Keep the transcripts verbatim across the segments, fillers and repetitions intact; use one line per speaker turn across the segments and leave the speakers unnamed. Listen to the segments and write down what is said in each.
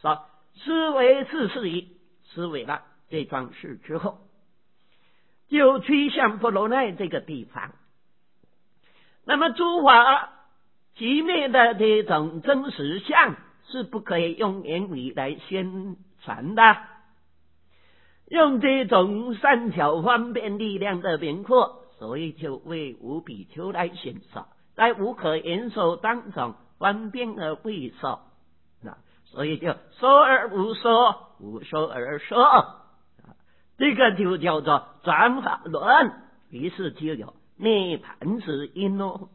说思维四事矣，思维了这桩事之后，就趋向婆罗奈这个地方。那么诸法寂灭的这种真实相是不可以用言语来宣传的，用这种善巧方便力量的名惑，所以就为无比丘来宣说，在无可言说当中方便而未说，所以就说而无说，无说而说，这个就叫做转法轮，于是就有涅盘之因哦。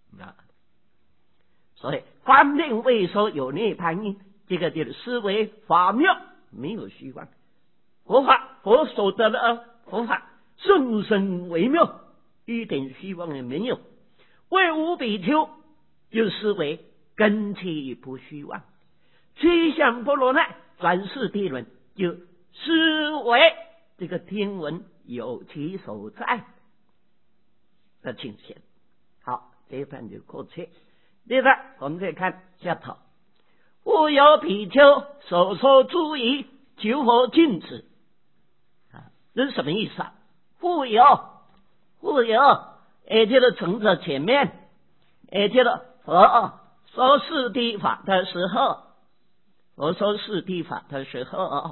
所以方便未说有涅盘因，这个就是思维法妙，没有虚幻。佛法佛所得的佛法甚深微妙，一点虚妄也没有。为无比丘就思维根器不虚妄，趋向波罗奈转世地轮，就思维这个天文有其所在的情形。好，这一段就过去。接着我们再看下头，复有比丘所说诸疑，求佛禁止。啊，这是什么意思啊？复有，复有，也就是从这前面，也就是佛说四谛法的时候，佛说四谛法的时候，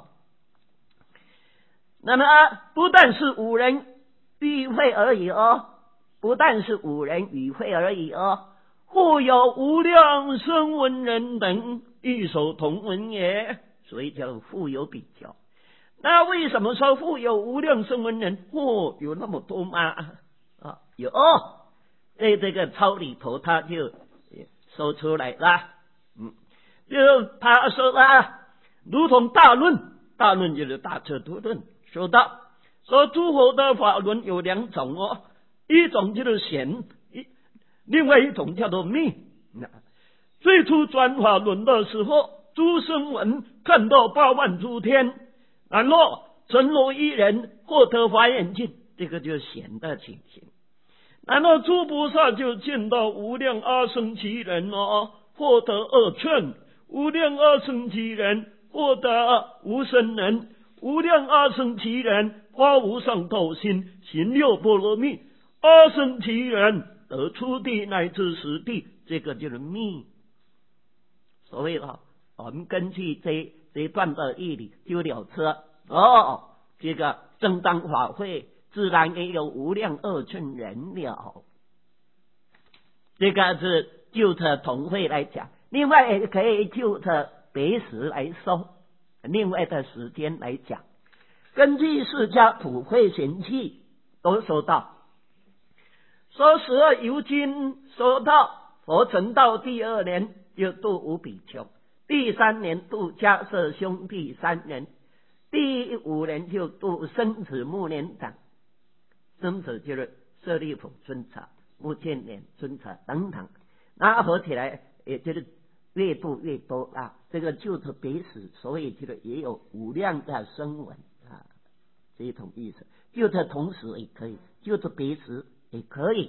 那么不但是五人与会而已哦，不但是五人与会而已哦。复有无量声闻人等异手同闻也，所以叫复有比丘。那为什么说复有无量声闻人？哦，有那么多吗？啊，有，在这个抄里头他就说出来了。嗯，就他说了，如同大论，大论就是大彻度论，说到说诸佛的法轮有两种哦，一种就是显，另外一种叫做密。最初转法轮的时候，诸声闻看到八万诸天，然后成罗一人获得华严境，这个就是显的情形。然后诸菩萨就见到无量阿僧祇人哦，获得二乘，无量阿僧祇人获得无生人，无量阿僧祇人发无上道心，行六波罗蜜，阿僧祇人得初地乃至十地，这个就是密。所谓啊，我们根据这这一段的义理就了知哦，这个正当法会自然也有无量二乘人了。这个是就着同会来讲，另外也可以就着别时来说，另外的时间来讲。根据释迦普会贤气都说到，说十二由经说到佛成道第二年就度无比丘，第三年度迦摄兄弟三人，第五年就度生子目连长，生子就是舍利弗尊者、目犍连尊者等等，那合起来也就是越度越多啊。这个就是别时，所以这个也有无量的声闻啊，这一种意思。就这同时也可以，就这别时也可以，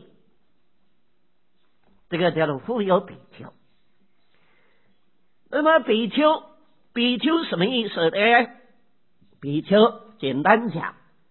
这个叫做复有比丘。那么比丘，比丘什么意思呢？比丘简单讲，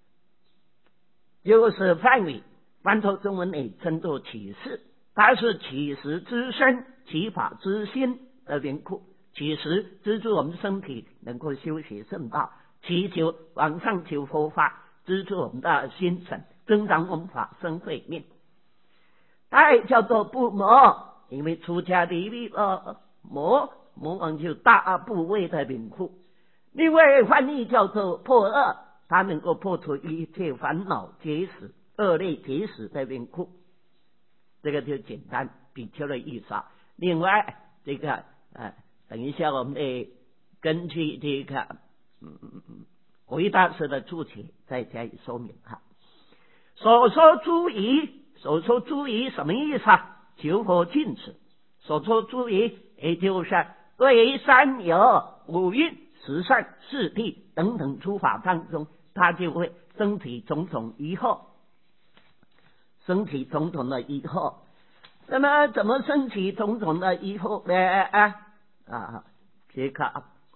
就是梵语翻作中文也称作起示，它是起识之身、起法之心的缘故。起识资助我们身体能够修学圣道，祈求往上求佛法，资助我们的心神，增长我们法身慧命。它也叫做不魔，因为出家离欲了魔，魔王就大部位的名库。另外翻译叫做破恶，它能够破除一切烦恼结使、恶类结使的名库。这个就简单比丘的意思。另外这个呃，等一下我们得根据这个嗯嗯嗯回大师的注解再加以说明哈。所说诸疑，所说诸疑什么意思啊？求佛禁止。所说诸疑，也就是对于三有、五蕴、十善、四谛等等诸法当中，他就会升起种种疑惑，升起种种的疑惑。那么怎么升起种种的疑惑呢？啊啊，这个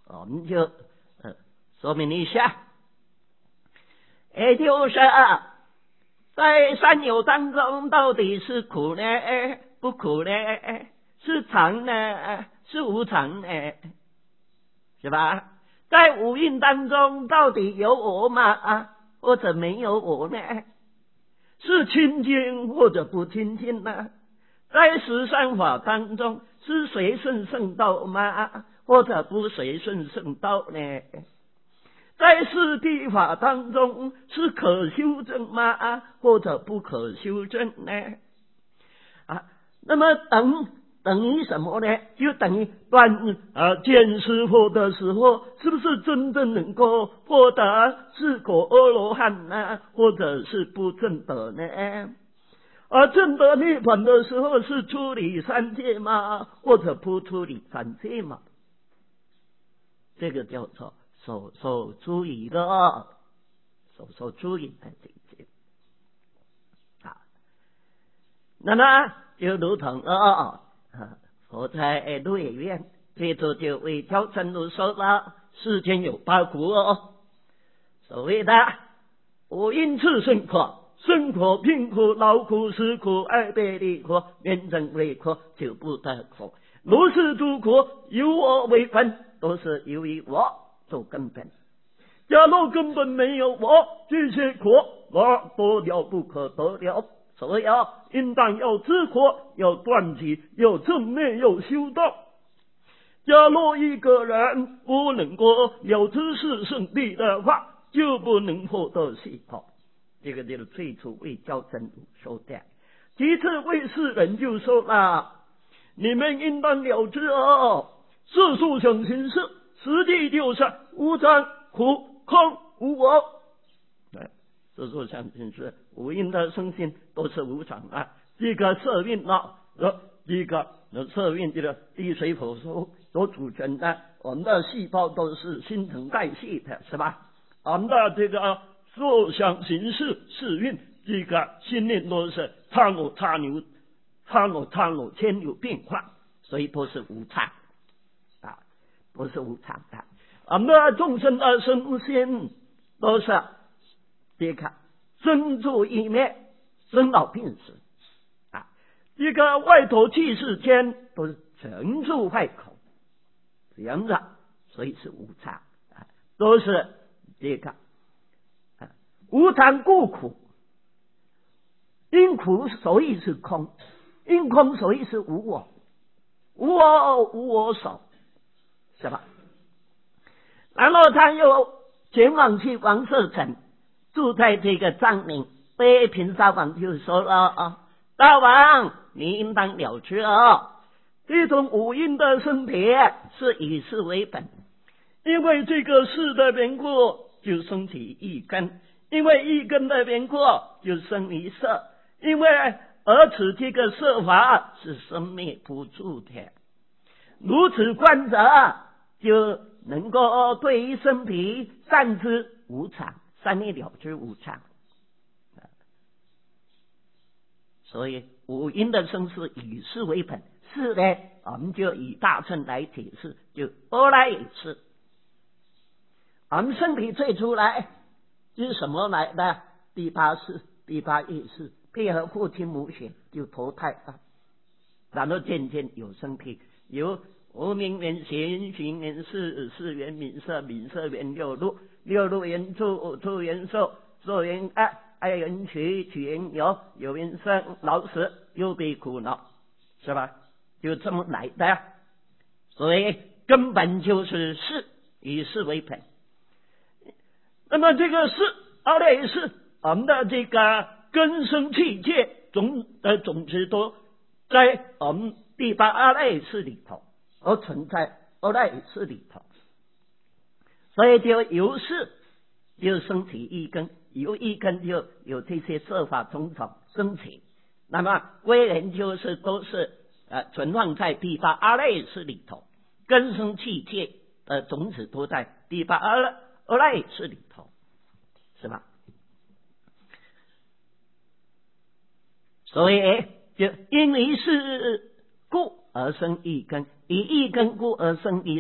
我们就呃说明一下，也就是在三有当中，到底是苦呢？不苦呢？是常呢？是无常呢？是吧？在五蕴当中，到底有我吗？啊，或者没有我呢？是清净或者不清净呢？在十善法当中，是随顺圣道吗？或者不随顺圣道呢？在四谛法当中，是可修正吗？或者不可修正呢？啊，那么等等于什么呢？就等于断啊见识佛的时候，是不是真正能够获得四果阿罗汉呢？或者是不证得呢？而证得涅槃的时候，是出离三界吗？或者不出离三界吗？这个叫做所受诸疑的，所受诸疑的境界。好，那么就如同哦，佛在鹿野苑，最初就为教真如说了，世间有八苦哦，所谓的五阴炽盛苦。生苦、病苦、劳苦、死苦、爱别离苦、怨憎会苦、求不得苦，如是诸苦，由我为本，都是由于我做根本。假若根本没有我，这些苦那多了不可得了。所以啊，应当要知苦，要断集，要正灭，要修道。假若一个人不能够了知是圣谛的话，就不能获得解脱。这个就是最初为教真如说的。其次为世人就说了，你们应当了知哦，世俗想行识，实际就是无常、苦、空、无我。对，世俗想行识，五蕴的生性都是无常啊。这个色蕴啊，呃，这个色蕴这个地水火风所组成的，我们的细胞都是新陈代谢的，是吧？我们的这个所想行识是蕴，这个心念都是刹那刹那刹那刹那间有变化，所以都是无常啊，都是无常的。我们的众生的生心都是这个生住意灭，生老病死啊，这个外头气世间都是成住坏口，这样子，所以是无常啊，都是这个。无常故苦，因苦所以是空，因空所以是无我，无我无我所，是吧？然后他又前往去王舍城，住在这个藏岭，被平沙王就说了啊，大王你应当了知哦，这种五蕴的身体是以事为本，因为这个事的缘故就生起一根。因为一根的缘故就生一色，因为而此这个色法是生灭不住的，如此观者就能够对于身体善知无常，善灭了知无常。所以五阴的生是以事为本，是呢我们就以大乘来解释，就阿赖耶识。我们身体最初来是什么来的？第八世、第八意识配合父亲母血就投胎了，然后渐渐有身体，有无明缘行，行缘识，识缘名色，名色缘六路，六路缘触，触缘受，受缘爱，爱缘取，取缘有，有缘生，老死又被苦恼，是吧？就这么来的。所以根本就是事，以事为本。那么这个是阿赖耶识，我们的这个根生器界种的种子都在我们第八阿赖耶识里头，而存在阿赖耶识里头，所以就由是就生起一根，由一根就有这些色法种种生起。那么归人就是都是呃存放在第八阿赖耶识里头，根生器界的种子都在第八阿赖阿赖耶识里头，是吧？所以就因为是故而生一根，以一根故而生一色，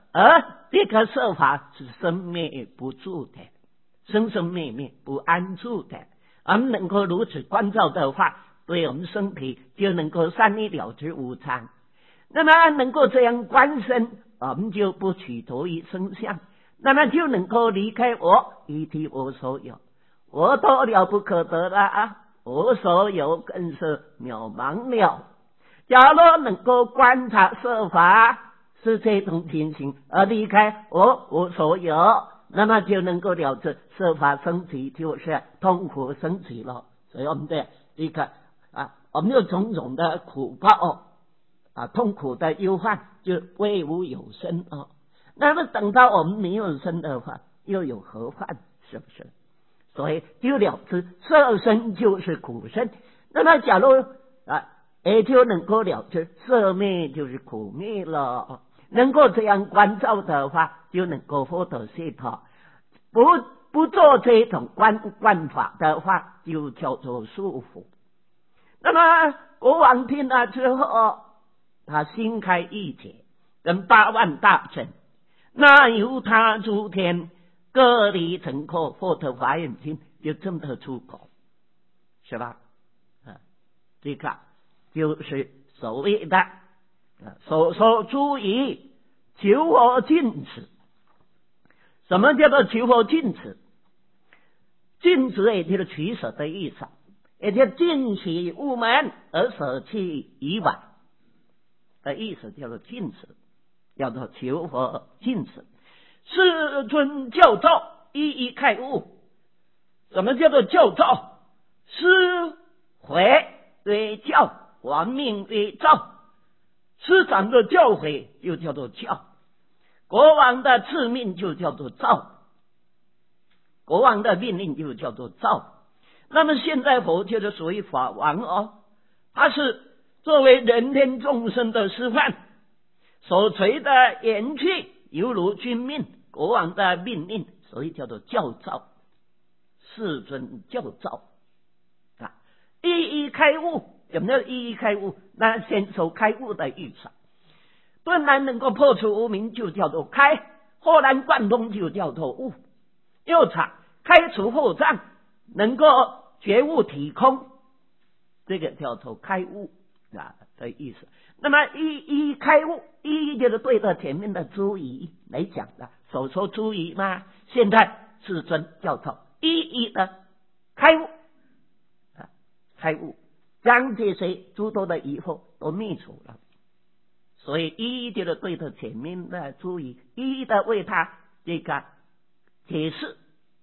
而这个设法是生灭不住的，生生灭灭不安住的。我们能够如此关照的话，对我们身体就能够三一了知无常。那么能够这样观身，我们就不取着于身相，那么就能够离开我，以体我所有。我多了不可得了啊！我所有更是渺茫了。假如能够观察设法是这种情形，而离开我我所有，那么就能够了知设法升起就是痛苦升起了。所以我们的这个啊，我们有种种的苦报啊，痛苦的忧患就为无有生啊。那么等到我们没有生的话，又有何患？是不是？所以就了知色身就是苦身。那么假如啊，也就能够了知色灭就是苦灭了。能够这样关照的话，就能够获得解脱。不不做这种观观法的话，就叫做束缚。那么国王听了之后，他心开意解，跟八万大臣，那由他诸天各离成口，获得华严经，就证得出口，是吧？啊，这个就是所谓的所说诸疑求我尽此。什么叫做求我尽此？尽此也就是取舍的意思，也就是尽其物门而舍弃以往的意思，叫做尽此，叫做求我尽此。世尊教造，一一开悟。什么叫做教造？师诲为教，王命为造。师长的教诲就叫做教，国王的赐命就叫做造，国王的命令就叫做造。那么现在佛教的所谓法王哦，他是作为人天众生的示范，所垂的言去犹如君命，国王的命令，所以叫做教造，世尊教造啊，一一开悟。有没有一一开悟？那先受开悟的意思。顿然能够破除无明，就叫做开；豁然贯通，就叫做悟。又场开除惑障，能够觉悟体空，这个叫做开悟啊的意思。那么一一开悟，一一就是对着前面的诸疑来讲的，所说诸疑嘛。现在世尊教授一一的开悟啊，开悟。将这些诸多的疑惑都灭除了，所以一一的对着前面的注意，一一的为他这个解释，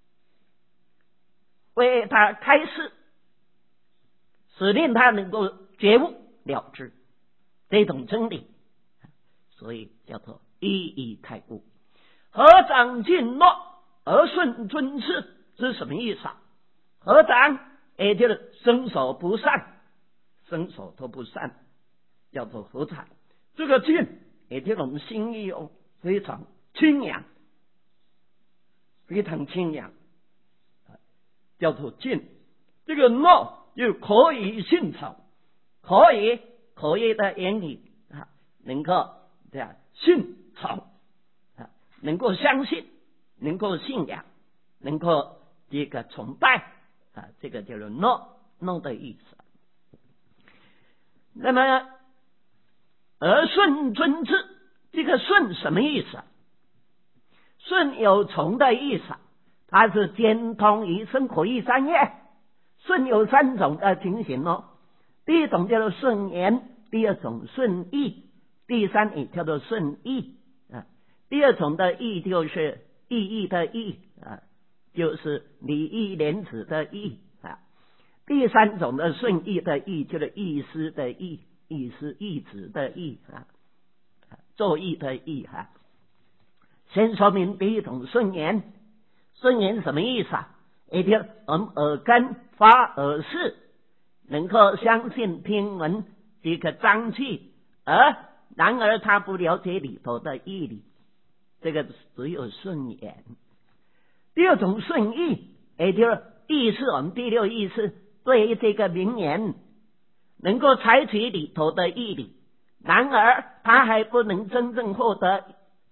为他开示，使令他能够觉悟了知这种真理，所以叫做一一开悟。合掌尽落而顺尊师是什么意思啊？合掌也就是伸手不散，伸手都不散，叫做合掌。这个尽也就是我们心意哦，非常清扬，非常清扬，叫做尽。这个诺又可以信从，可以可以的言语啊，能够这样信从啊，能够相信，能够信仰，能够这个崇拜啊，这个叫做诺诺的意思。那么而顺尊之，这个顺什么意思？顺有从的意思，它是兼通于生活于三业。顺有三种的情形哦，第一种叫做顺言，第二种顺意，第三也叫做顺意啊。第二种的意就是意义的意啊，就是礼义廉耻的义啊。第三种的顺意的意就是意思的意，意思意旨的意啊，作意的意啊。先说明第一种顺言，顺言什么意思啊？也就是我们耳根发耳识，能够相信听闻这个章句，而然而他不了解里头的义理，这个只有顺言。第二种顺意，也就是意识，我们第六意识对于这个名言能够采取里头的义理，然而他还不能真正获得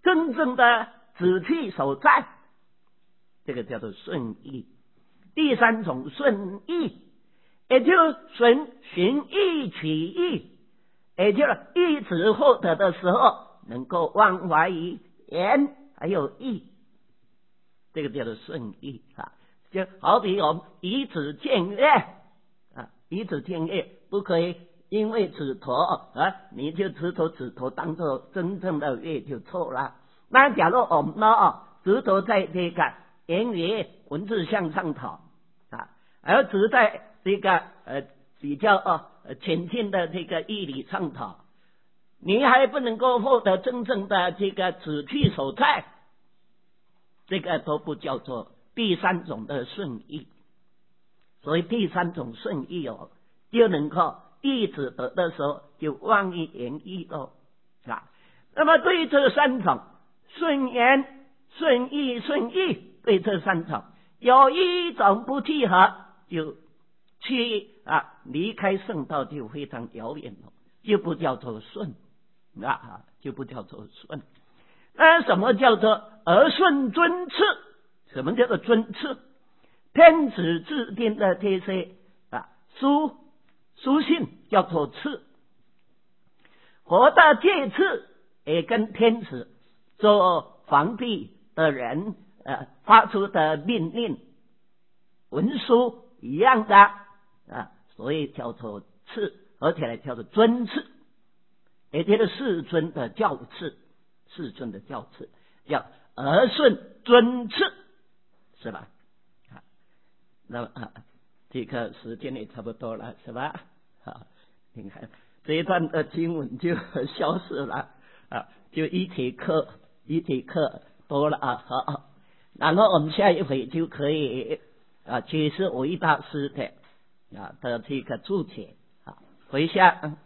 真正的旨趣所在，这个叫做顺意。第三种顺意，也就是循循意取意，也就是意旨获得的时候能够忘怀于言还有意，这个叫做顺意啊。就好比我们以指见月啊，以指见月不可以因为指头啊，你就指头指头当做真正的月就错了。那假如我们呢指头在这个言语文字向上头啊，而指在这个呃比较呃浅近的这个义理上头，你还不能够获得真正的这个旨趣所在，这个都不叫做第三种的顺意。所以第三种顺意哦，就能够意旨得的时候就忘于言意喽啊。那么对这三种顺言、顺意、顺意，对这三种有一种不契合，就去啊离开圣道就非常遥远了，就不叫做顺啊，就不叫做顺。那什么叫做而顺尊次？什么叫做尊次？天子制定的这些啊书书信叫做次，活的戒次也跟天子做皇帝的人呃发出的命令文书一样的啊，所以叫做次，而且呢叫做尊次，也就是世尊的教次，世尊的教次叫而顺尊次，是吧？啊，那么啊，这个时间也差不多了，是吧？好，你看这一段的经文就消失了啊，就一节课一节课多了啊，好，然后我们下一回就可以啊，解释韦大师的啊的这个注解啊，回下。